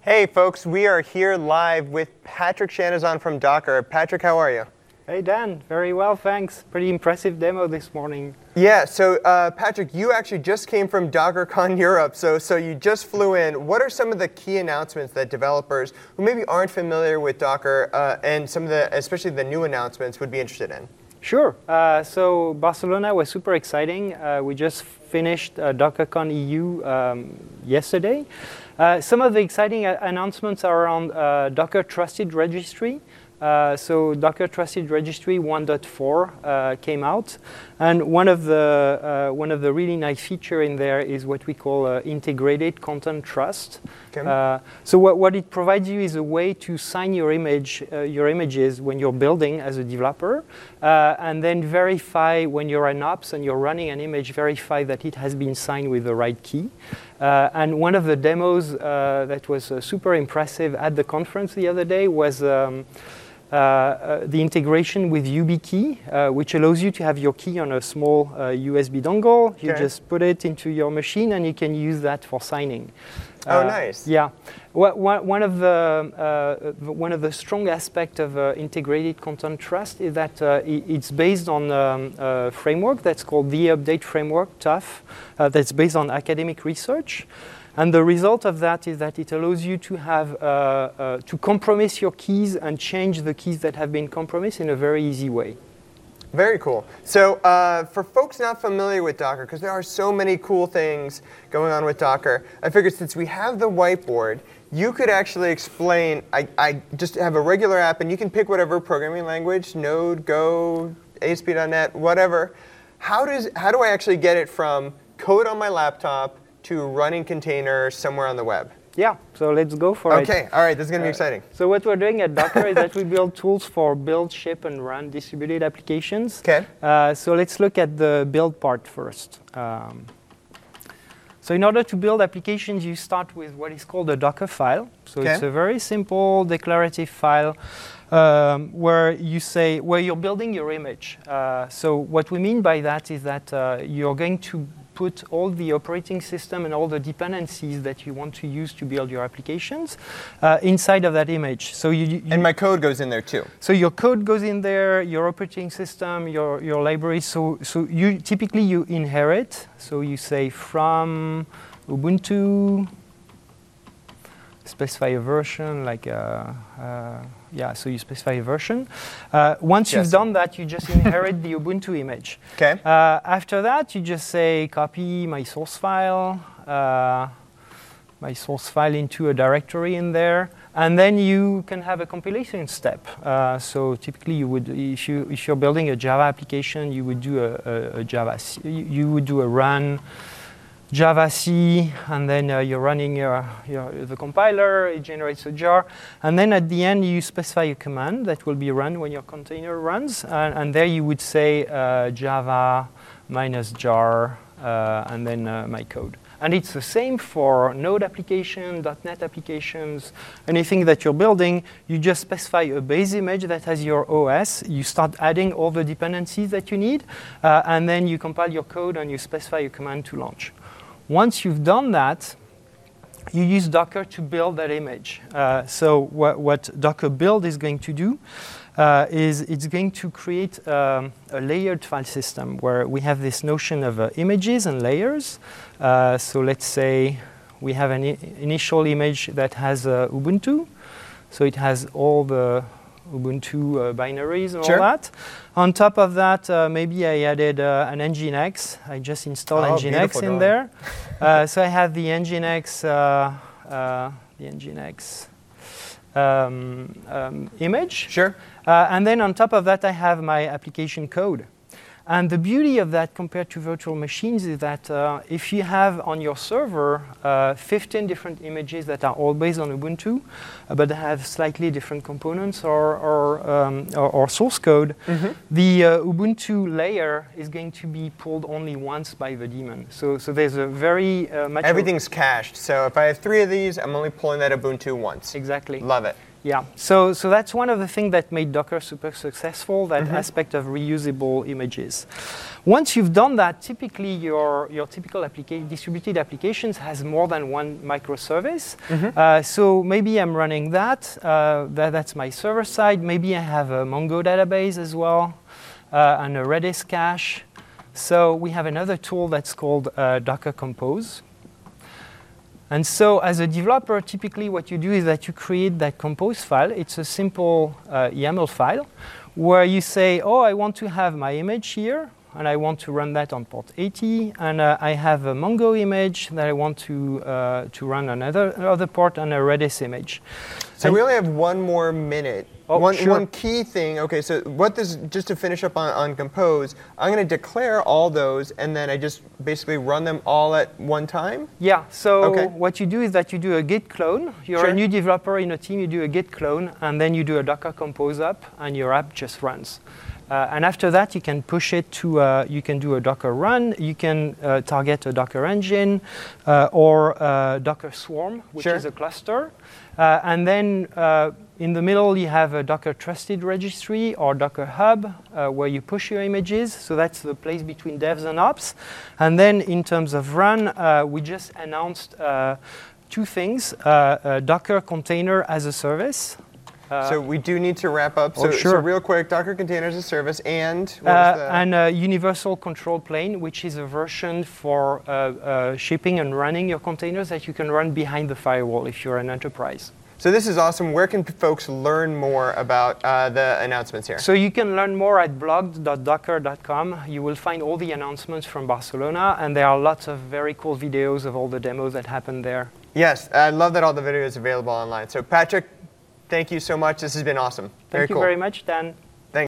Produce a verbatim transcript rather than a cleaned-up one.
Hey folks, we are here live with Patrick Chanezon from Docker. Patrick, how are you? Hey Dan, very well, thanks. Pretty impressive demo this morning. Yeah, so uh, Patrick, you actually just came from DockerCon Europe, so, so you just flew in. What are some of the key announcements that developers who maybe aren't familiar with Docker uh, and some of the, especially the new announcements, would be interested in? Sure. Uh, so Barcelona was super exciting. Uh, we just finished uh, DockerCon E U um, yesterday. Uh, some of the exciting uh, announcements are around uh, Docker Trusted Registry. Uh, so Docker Trusted Registry one point four uh, came out, and one of the uh, one of the really nice feature in there is what we call uh, integrated content trust. Okay. Uh, so what, what it provides you is a way to sign your image, uh, your images when you're building as a developer, uh, and then verify when you're an ops and you're running an image, verify that it has been signed with the right key. Uh, and one of the demos uh, that was uh, super impressive at the conference the other day was um, Uh, uh, the integration with YubiKey, uh, which allows you to have your key on a small uh, U S B dongle. You okay. just put it into your machine, and you can use that for signing. Oh, uh, nice. Yeah. One of the uh, one of the strong aspects of uh, integrated content trust is that uh, it's based on um, a framework that's called the Update Framework, T U F, uh, that's based on academic research. And the result of that is that it allows you to have uh, uh, to compromise your keys and change the keys that have been compromised in a very easy way. Very cool. So uh, for folks not familiar with Docker, because there are so many cool things going on with Docker, I figured since we have the whiteboard, you could actually explain, I, I just have a regular app, and you can pick whatever programming language, Node, Go, A S P dot net, whatever. How does how do I actually get it from code on my laptop to running containers somewhere on the web? Yeah, so let's go for okay. it. Okay, all right, this is going to be uh, exciting. So what we're doing at Docker is that we build tools for build, ship, and run distributed applications. Okay. Uh, so let's look at the build part first. Um, so in order to build applications, you start with what is called a Docker file. So okay. it's a very simple declarative file um, where you say, where you're building your image. Uh, so what we mean by that is that uh, you're going to put all the operating system and all the dependencies that you want to use to build your applications uh, inside of that image. So you, you and my code goes in there too. So your code goes in there, your operating system, your your library. So so you typically you inherit. So you say from Ubuntu, specify a version like a, uh, yeah, so you specify a version. Uh, once yes. you've done that, you just inherit the Ubuntu image. Okay. Uh, after that, you just say copy my source file, uh, my source file into a directory in there, and then you can have a compilation step. Uh, so typically, you would, if you if you're building a Java application, you would do a, a, a Java, you would do a run Java C, and then uh, you're running your, your, the compiler, it generates a jar, and then at the end you specify a command that will be run when your container runs, and, and there you would say uh, Java minus jar, uh, and then uh, my code. And it's the same for Node application, .NET applications, anything that you're building. You just specify a base image that has your O S. You start adding all the dependencies that you need, uh, and then you compile your code and you specify a command to launch. Once you've done that, you use Docker to build that image. Uh, so what, what Docker build is going to do uh, is it's going to create um, a layered file system where we have this notion of uh, images and layers. Uh, so let's say we have an I initial image that has uh, Ubuntu. So it has all the Ubuntu uh, binaries and sure. all that. On top of that, uh, maybe I added uh, an Nginx. I just installed oh, Nginx in there. uh, so I have the Nginx, uh, uh, the Nginx um, um, image. Sure. Uh, and then on top of that, I have my application code. And the beauty of that compared to virtual machines is that uh, if you have on your server uh, fifteen different images that are all based on Ubuntu, uh, but have slightly different components or, or, um, or, or source code, mm-hmm. the uh, Ubuntu layer is going to be pulled only once by the daemon. So, so there's a very uh, much... Everything's cached. So if I have three of these, I'm only pulling that Ubuntu once. Exactly. Love it. Yeah, so, so that's one of the things that made Docker super successful, that Mm-hmm. aspect of reusable images. Once you've done that, typically your, your typical applica- distributed applications has more than one microservice. Mm-hmm. Uh, so maybe I'm running that, uh, that, that's my server side. Maybe I have a Mongo database as well, uh, and a Redis cache. So we have another tool that's called uh, Docker Compose. And so as a developer, typically what you do is that you create that compose file. It's a simple uh, YAML file where you say, oh, I want to have my image here, and I want to run that on port eighty, and uh, I have a Mongo image that I want to, uh, to run on another, another port, and a Redis image. So and we only have one more minute. Oh, one, sure. one key thing, okay, so what this, just to finish up on, on Compose, I'm going to declare all those, and then I just basically run them all at one time? Yeah, so Okay. what you do is that you do a git clone. You're Sure. a new developer in a team, you do a git clone, and then you do a Docker Compose up, and your app just runs. Uh, and after that, you can push it to, uh, you can do a Docker run, you can uh, target a Docker engine, uh, or uh, Docker Swarm, which Sure. is a cluster. Uh, and then uh, in the middle, you have a Docker Trusted Registry or Docker Hub, uh, where you push your images. So that's the place between devs and ops. And then in terms of run, uh, we just announced uh, two things, uh, a Docker Container as a Service. Uh, So we do need to wrap up. So, Oh, so sure. real quick, Docker Containers as a Service, and what Uh, was the... and a universal control plane, which is a version for uh, uh, shipping and running your containers that you can run behind the firewall if you're an enterprise. So this is awesome. Where can p- folks learn more about uh, the announcements here? So you can learn more at blog dot docker dot com. You will find all the announcements from Barcelona, and there are lots of very cool videos of all the demos that happened there. Yes, I love that all the videos are available online. So Patrick, thank you so much. This has been awesome. Thank Very you cool. very much, Dan.